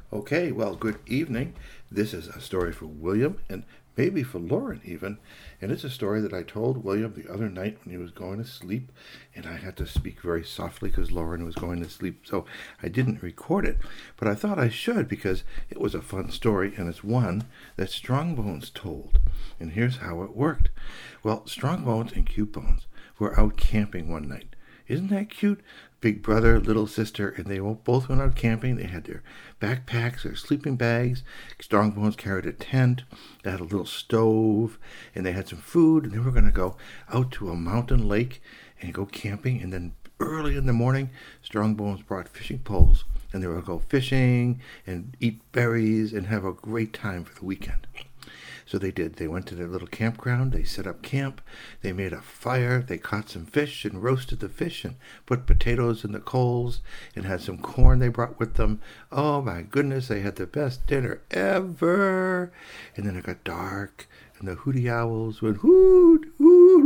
Okay, well, good evening. This is a story for William and maybe for Lauren even. And it's a story that I told William the other night when he was going to sleep. And I had to speak very softly because Lauren was going to sleep. So I didn't record it. But I thought I should because it was a fun story and it's one that Strongbones told. And here's how it worked. Well, Strongbones and Cutebones were out camping one night. Isn't that cute? Big brother, little sister, and they both went out camping. They had their backpacks, their sleeping bags. Strongbones carried a tent. They had a little stove, and they had some food. And they were going to go out to a mountain lake and go camping. And then early in the morning, Strongbones brought fishing poles, and they were going to go fishing and eat berries and have a great time for the weekend. So they did. They went to their little campground. They set up camp. They made a fire. They caught some fish and roasted the fish and put potatoes in the coals and had some corn they brought with them. Oh, my goodness. They had the best dinner ever. And then it got dark, and the hooty owls went hoot, hoot,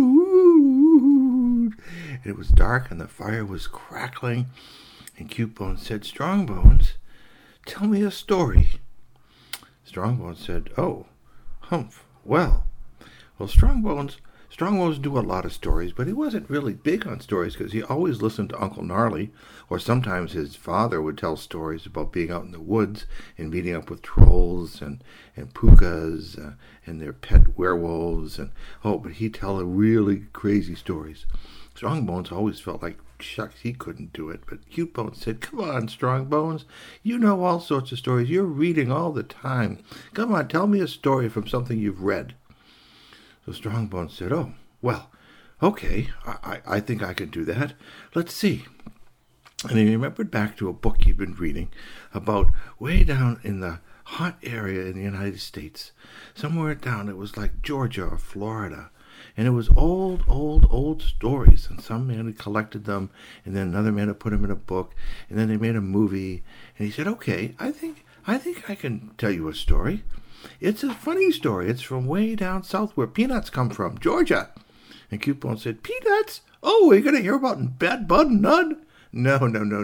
hoot. And it was dark, and the fire was crackling. And Cutebones said, "Strongbones, tell me a story." Strongbones said, "Oh, humph. Well, Strongbones do a lot of stories, but he wasn't really big on stories because he always listened to Uncle Gnarly, or sometimes his father would tell stories about being out in the woods and meeting up with trolls and pukas and their pet werewolves. But he'd tell really crazy stories. Strongbones always felt like, shucks, he couldn't do it. But Cutebones said, "Come on, Strongbones. You know all sorts of stories. You're reading all the time. Come on, tell me a story from something you've read." So Strongbones said, "Oh, well, okay, I think I can do that. Let's see." And he remembered back to a book he'd been reading about way down in the hot area in the United States. Somewhere down, it was like Georgia or Florida. And it was old stories. And some man had collected them, and then another man had put them in a book, and then they made a movie. And he said, "Okay, I think I can tell you a story. It's a funny story. It's from way down south where peanuts come from, Georgia." And Cutebones said, "Peanuts? Oh, are you going to hear about Bad Bud and Nud?" No,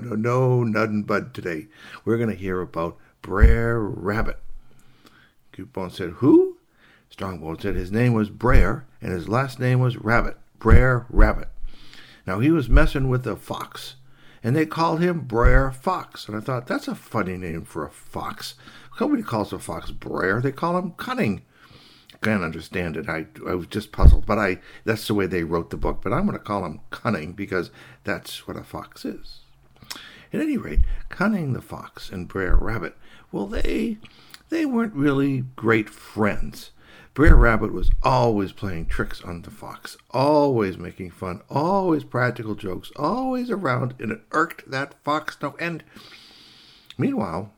Nud and Bud today. We're going to hear about Brer Rabbit." Cutebones said, "Who?" Strongbones said his name was Brer, and his last name was Rabbit. Brer Rabbit. Now, he was messing with a fox, and they called him Brer Fox. And I thought, that's a funny name for a fox. Nobody calls a fox Brer. They call him Cunning. I can't understand it. I was just puzzled. But that's the way they wrote the book. But I'm going to call him Cunning because that's what a fox is. At any rate, Cunning the fox and Brer Rabbit, well, they weren't really great friends. Brer Rabbit was always playing tricks on the fox, always making fun, always practical jokes, always around, and it irked that fox no end. Meanwhile,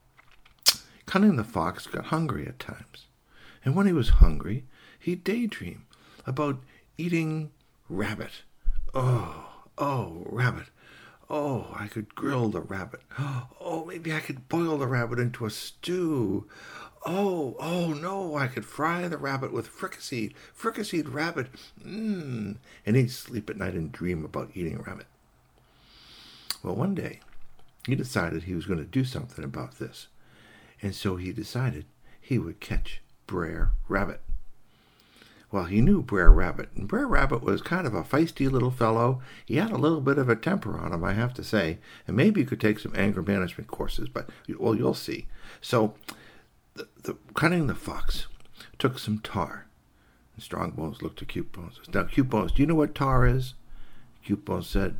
Cunning the fox got hungry at times, and when he was hungry, he'd daydream about eating rabbit. Oh, rabbit. Oh, I could grill the rabbit. Oh, maybe I could boil the rabbit into a stew. Oh, no, I could fry the rabbit with fricasseed rabbit. And he'd sleep at night and dream about eating rabbit. Well, one day, he decided he was going to do something about this. And so he decided he would catch Brer Rabbit. Well, he knew Brer Rabbit, and Brer Rabbit was kind of a feisty little fellow. He had a little bit of a temper on him, I have to say, and maybe he could take some anger management courses, but, well, you'll see. So, Cunning the fox took some tar, and Strongbones looked at Cutebones. "Now, Cutebones, do you know what tar is?" Cutebones said,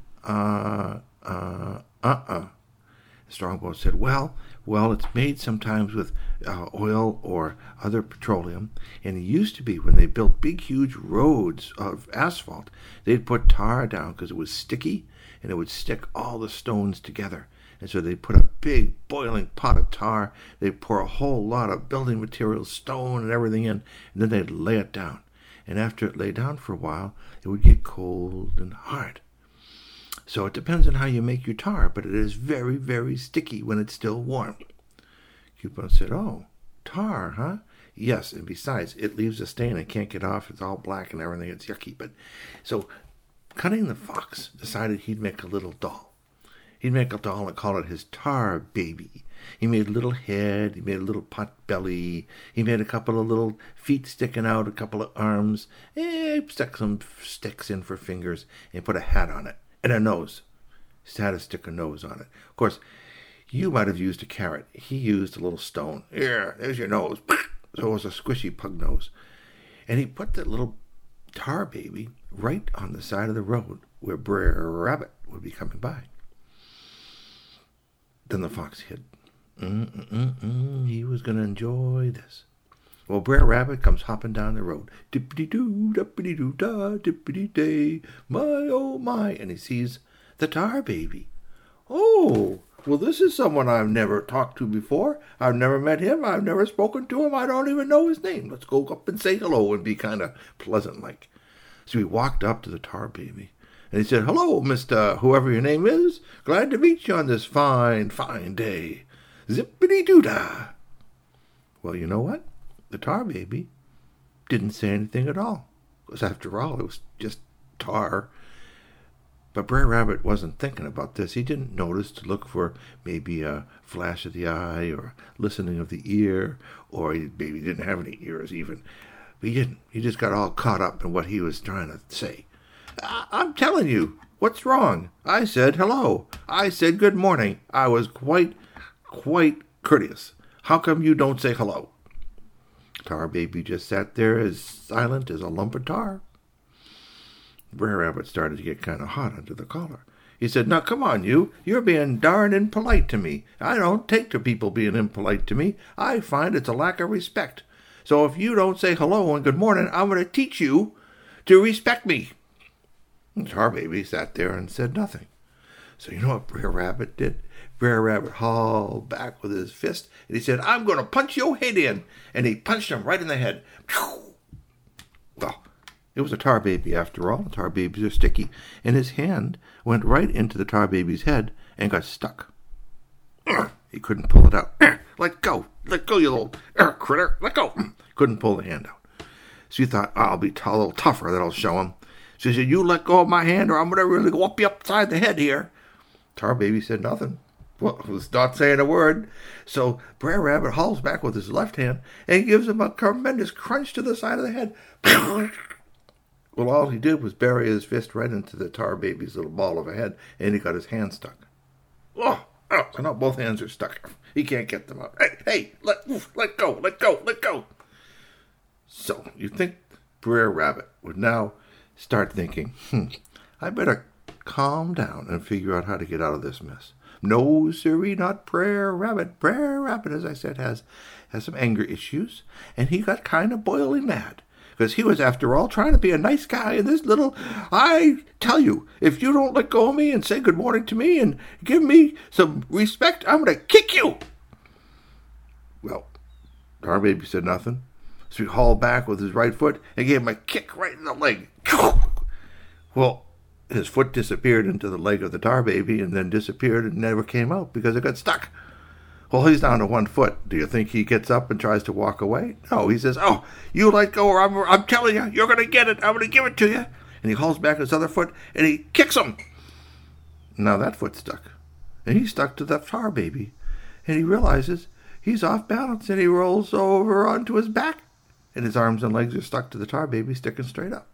Strongbones said, well, it's made sometimes with oil or other petroleum, and it used to be when they built big, huge roads of asphalt, they'd put tar down because it was sticky, and it would stick all the stones together. And so they'd put a big boiling pot of tar, they'd pour a whole lot of building materials, stone and everything in, and then they'd lay it down. And after it lay down for a while, it would get cold and hard. So it depends on how you make your tar, but it is very, very sticky when it's still warm. Cutebones said, "Oh, tar, huh?" "Yes, and besides, it leaves a stain and can't get off. It's all black and everything. It's yucky." But so Cunning the fox decided he'd make a little doll. He'd make a doll and call it his tar baby. He made a little head, he made a little pot belly, he made a couple of little feet sticking out, a couple of arms, stuck some sticks in for fingers, and put a hat on it, and a nose. He had to stick a nose on it. Of course, you might have used a carrot. He used a little stone. Here, there's your nose. So it was a squishy pug nose. And he put that little tar baby right on the side of the road where Brer Rabbit would be coming by. Then the fox hid. He was going to enjoy this. Well, Brer Rabbit comes hopping down the road. Dippity-doo, dippity-doo-da, dippity-day, my, oh my. And he sees the tar baby. Oh, well, this is someone I've never talked to before. I've never met him. I've never spoken to him. I don't even know his name. Let's go up and say hello and be kind of pleasant-like. So he walked up to the tar baby. And he said, hello, Mr. Whoever your name is. Glad to meet you on this fine, fine day. Zippity-doo-dah. Well, you know what? The tar baby didn't say anything at all. Because after all, it was just tar. But Brer Rabbit wasn't thinking about this. He didn't notice to look for maybe a flash of the eye or listening of the ear, or he maybe didn't have any ears even. But he didn't. He just got all caught up in what he was trying to say. I'm telling you, what's wrong? I said hello. I said good morning. I was quite courteous. How come you don't say hello? Tar baby just sat there as silent as a lump of tar. Brer Rabbit started to get kind of hot under the collar. He said, now come on, you're being darn impolite to me. I don't take to people being impolite to me. I find it's a lack of respect. So if you don't say hello and good morning, I'm going to teach you to respect me. And Tar Baby sat there and said nothing. So you know what Brer Rabbit did? Brer Rabbit hauled back with his fist, and he said, I'm going to punch your head in. And he punched him right in the head. Well, it was a tar baby after all. Tar babies are sticky. And his hand went right into the tar baby's head and got stuck. He couldn't pull it out. Let go. Let go, you little critter. Let go. Couldn't pull the hand out. So he thought, I'll be a little tougher. That'll show him. So he said, you let go of my hand or I'm going to really whoop you upside the head here. Tar Baby said nothing. Well, was not saying a word. So Brer Rabbit hauls back with his left hand and gives him a tremendous crunch to the side of the head. Well, all he did was bury his fist right into the Tar Baby's little ball of a head, and he got his hand stuck. Oh, so now both hands are stuck. He can't get them out. Hey, let go. So you think Brer Rabbit would now start thinking, I better calm down and figure out how to get out of this mess. No, sirree, not Brer Rabbit. Brer Rabbit, as I said, has some anger issues, and he got kind of boiling mad. Because he was, after all, trying to be a nice guy, and this little, I tell you, if you don't let go of me and say good morning to me and give me some respect, I'm going to kick you. Well, Tar Baby said nothing, so he hauled back with his right foot and gave him a kick right in the leg. Well, his foot disappeared into the leg of the Tar Baby and then disappeared and never came out because it got stuck. Well, he's down to 1 foot. Do you think he gets up and tries to walk away? No, he says, oh, you let go or I'm telling you, you're going to get it. I'm going to give it to you. And he hauls back his other foot and he kicks him. Now that foot's stuck. And he's stuck to the Tar Baby. And he realizes he's off balance and he rolls over onto his back. And his arms and legs are stuck to the Tar Baby, sticking straight up.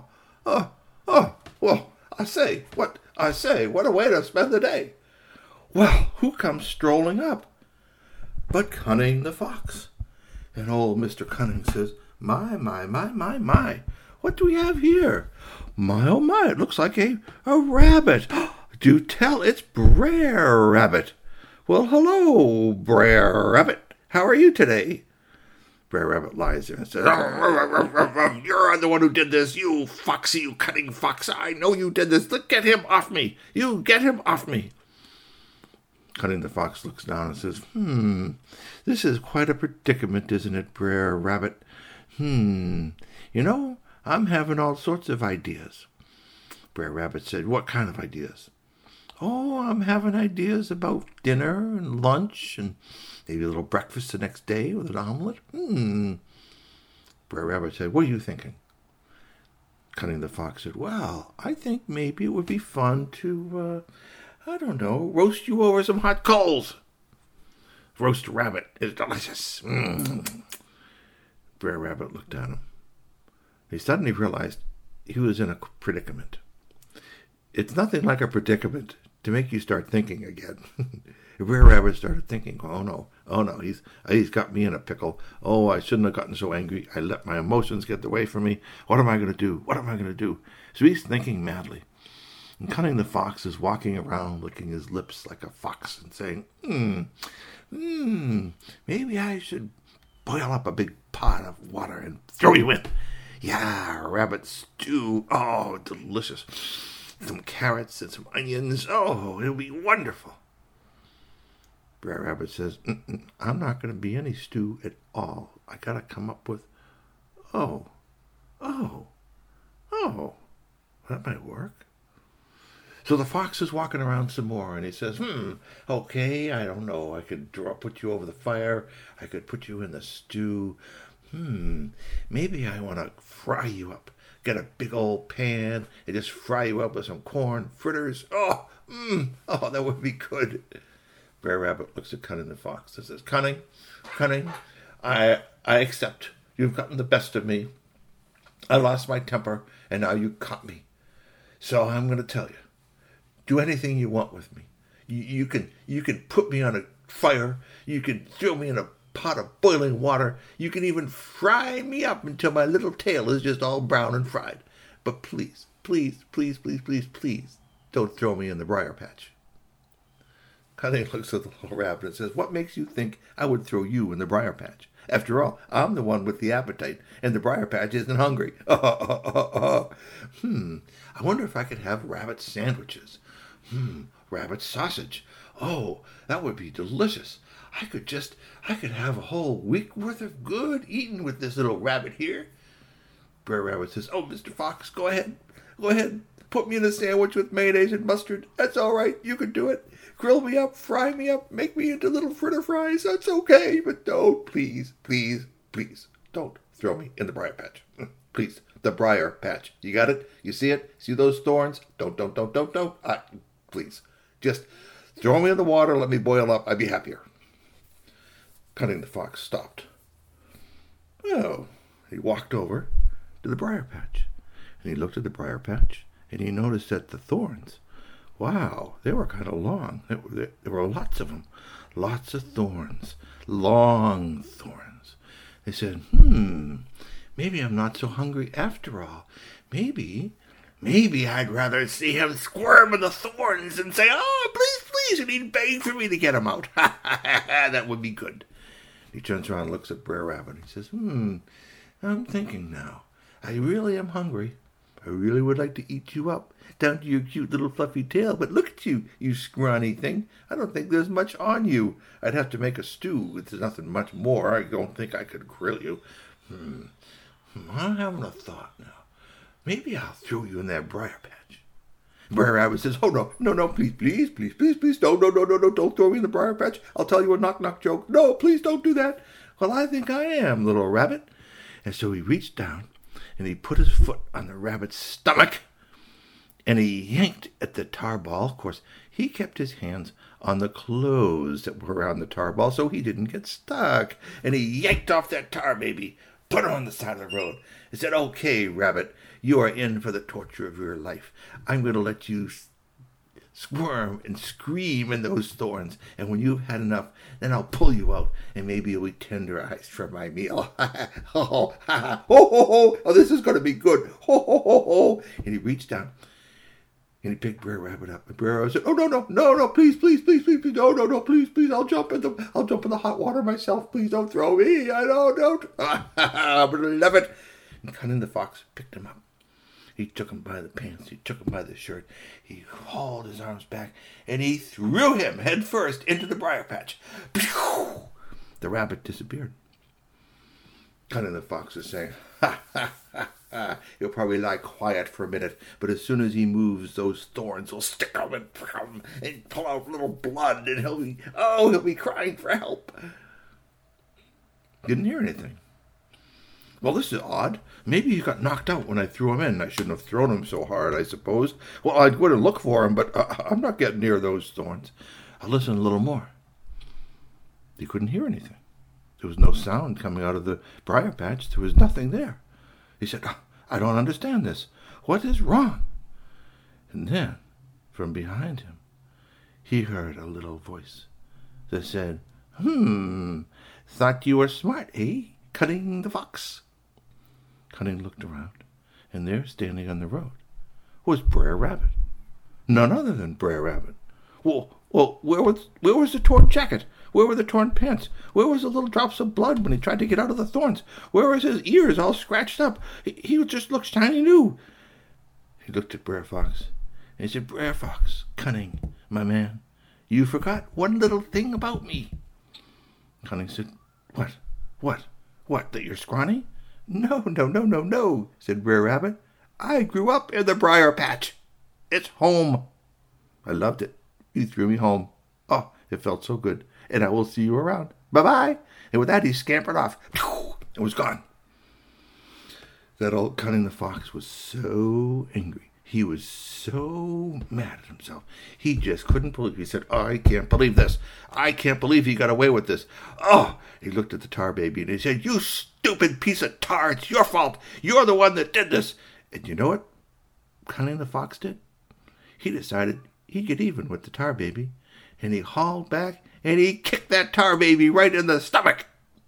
Well, I say, what a way to spend the day. Well, who comes strolling up but Cunning the Fox? And old Mr. Cunning says, my, what do we have here? My, oh my, it looks like a rabbit. Do tell, it's Brer Rabbit. Well, hello, Brer Rabbit. How are you today? Brer Rabbit lies there and says, you're the one who did this, you foxy, you cunning fox. I know you did this. Get him off me. You get him off me. Cunning the Fox looks down and says, this is quite a predicament, isn't it, Brer Rabbit? You know, I'm having all sorts of ideas. Brer Rabbit said, what kind of ideas? Oh, I'm having ideas about dinner and lunch and maybe a little breakfast the next day with an omelet. Brer Rabbit said, what are you thinking? Cunning the Fox said, well, I think maybe it would be fun to I don't know, roast you over some hot coals. Roast rabbit is delicious. Brer Rabbit looked at him. He suddenly realized he was in a predicament. It's nothing like a predicament to make you start thinking again. Brer Rabbit started thinking, oh no, he's got me in a pickle. Oh, I shouldn't have gotten so angry. I let my emotions get away from me. What am I going to do? So he's thinking madly. And Cunning the Fox is walking around licking his lips like a fox and saying, maybe I should boil up a big pot of water and throw you in. Yeah, rabbit stew. Oh, delicious. Some carrots and some onions. Oh, it'll be wonderful. Brer Rabbit says, I'm not going to be any stew at all. I got to come up with, oh, that might work. So the fox is walking around some more, and he says, okay, I don't know. I could put you over the fire. I could put you in the stew. Maybe I want to fry you up. Get a big old pan and just fry you up with some corn fritters. Oh, that would be good. Brer Rabbit looks at Cunning the Fox and says, Cunning, I accept. You've gotten the best of me. I lost my temper, and now you caught me. So I'm going to tell you. Do anything you want with me. You can put me on a fire. You can throw me in a pot of boiling water. You can even fry me up until my little tail is just all brown and fried. But please, don't throw me in the briar patch. Cunning looks at the little rabbit and says, what makes you think I would throw you in the briar patch? After all, I'm the one with the appetite, and the briar patch isn't hungry. I wonder if I could have rabbit sandwiches. Rabbit sausage. Oh, that would be delicious. I could have a whole week worth of good eating with this little rabbit here. Brer Rabbit says, oh, Mr. Fox, go ahead. Put me in a sandwich with mayonnaise and mustard. That's all right. You can do it. Grill me up, fry me up, make me into little fritter fries. That's okay. But don't, please, don't throw me in the briar patch. Please, the briar patch. You got it? You see it? See those thorns? Don't. Please, just throw me in the water, let me boil up. I'd be happier. Cunning the Fox stopped. Oh, he walked over to the briar patch, and he looked at the briar patch, and he noticed that the thorns, wow, they were kind of long. There were lots of them, lots of thorns, long thorns. They said, maybe I'm not so hungry after all. Maybe I'd rather see him squirm in the thorns and say, oh, please, and he'd beg for me to get him out. That would be good. He turns around and looks at Brer Rabbit. He says, I'm thinking now. I really am hungry. I really would like to eat you up, down to your cute little fluffy tail. But look at you, you scrawny thing. I don't think there's much on you. I'd have to make a stew. There's nothing much more. I don't think I could grill you. I'm having a thought now. Maybe I'll throw you in that briar patch. Brer Rabbit says, oh, no, please, don't throw me in the briar patch. I'll tell you a knock-knock joke. No, please don't do that. Well, I think I am, little rabbit. And so he reached down, and he put his foot on the rabbit's stomach, and he yanked at the tar ball. Of course, he kept his hands on the clothes that were around the tar ball so he didn't get stuck. And he yanked off that tar baby, put her on the side of the road, and said, okay, rabbit, you are in for the torture of your life. I'm going to let you squirm and scream in those thorns, and when you've had enough, then I'll pull you out, and maybe you'll be tenderized for my meal. Oh, this is going to be good. And he reached down, and he picked Brer Rabbit up. And Brer Rabbit said, oh, no, please, no, please, I'll jump in the hot water myself. Please don't throw me. I don't. But I love it. And Cunning the Fox picked him up. He took him by the pants. He took him by the shirt. He hauled his arms back, and he threw him head first into the briar patch. The rabbit disappeared. Cunning the Fox is saying, he'll probably lie quiet for a minute, but as soon as he moves, those thorns will stick him and pull out little blood, and he'll be crying for help. Didn't hear anything. Well, this is odd. Maybe he got knocked out when I threw him in. I shouldn't have thrown him so hard, I suppose. Well, I'd go to look for him, but I'm not getting near those thorns. I'll listen a little more. He couldn't hear anything. There was no sound coming out of the briar patch. There was nothing there. He said, I don't understand this. What is wrong? And then, from behind him, he heard a little voice that said, thought you were smart, eh? Cutting the Fox. Cutting looked around, and there, standing on the road, was Brer Rabbit. None other than Brer Rabbit. Well, where was the torn jacket? Where were the torn pants? Where was the little drops of blood when he tried to get out of the thorns? Where was his ears all scratched up? He just looked shiny new. He looked at Brer Fox, and he said, Brer Fox, Cunning, my man, you forgot one little thing about me. Cunning said, What, that you're scrawny? No, said Brer Rabbit. I grew up in the briar patch. It's home. I loved it. You threw me home. Oh, it felt so good. And I will see you around. Bye-bye. And with that, he scampered off and was gone. That old Cunning the Fox was so angry. He was so mad at himself. He just couldn't believe it. He said, I can't believe this. I can't believe he got away with this. Oh, he looked at the tar baby and he said, you stupid piece of tar. It's your fault. You're the one that did this. And you know what Cunning the Fox did? He decided he'd get even with the tar baby. And he hauled back and he kicked that tar baby right in the stomach.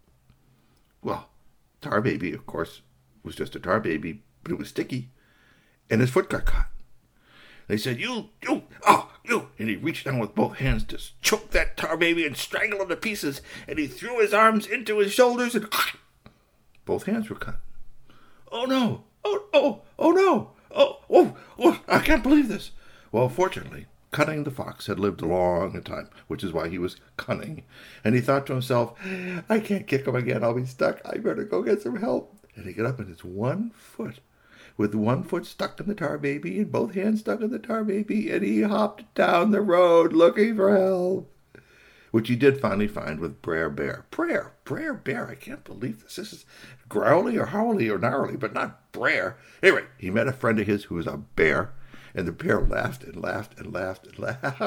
Well, tar baby, of course, was just a tar baby, but it was sticky. And his foot got caught. They said, you. And he reached down with both hands to choke that tar baby and strangle him to pieces. And he threw his arms into his shoulders and both hands were cut. Oh, no. Oh, no. Oh, I can't believe this. Well, fortunately, Cunning the Fox had lived a long time, which is why he was cunning. And he thought to himself, I can't kick him again. I'll be stuck. I better go get some help. And he got up on his one foot, with one foot stuck in the tar baby and both hands stuck in the tar baby, and he hopped down the road looking for help, which he did finally find with Brer Bear. Brer Bear, I can't believe this. This is growly or howly or gnarly, but not Brer. Anyway, he met a friend of his who was a bear, and the bear laughed and laughed and laughed and laughed.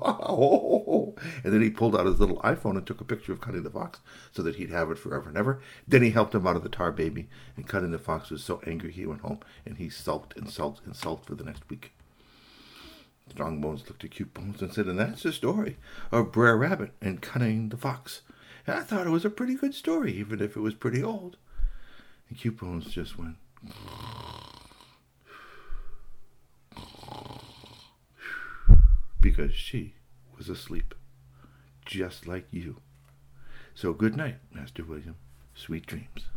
And then he pulled out his little iPhone and took a picture of Cunning the Fox so that he'd have it forever and ever. Then he helped him out of the tar baby, and Cunning the Fox was so angry he went home, and he sulked and sulked and sulked for the next week. Strong Bones looked at Cute Bones and said, and that's the story of Brer Rabbit and Cunning the Fox. And I thought it was a pretty good story, even if it was pretty old. And Cute Bones just went, because she was asleep, just like you. So good night, Master William. Sweet dreams.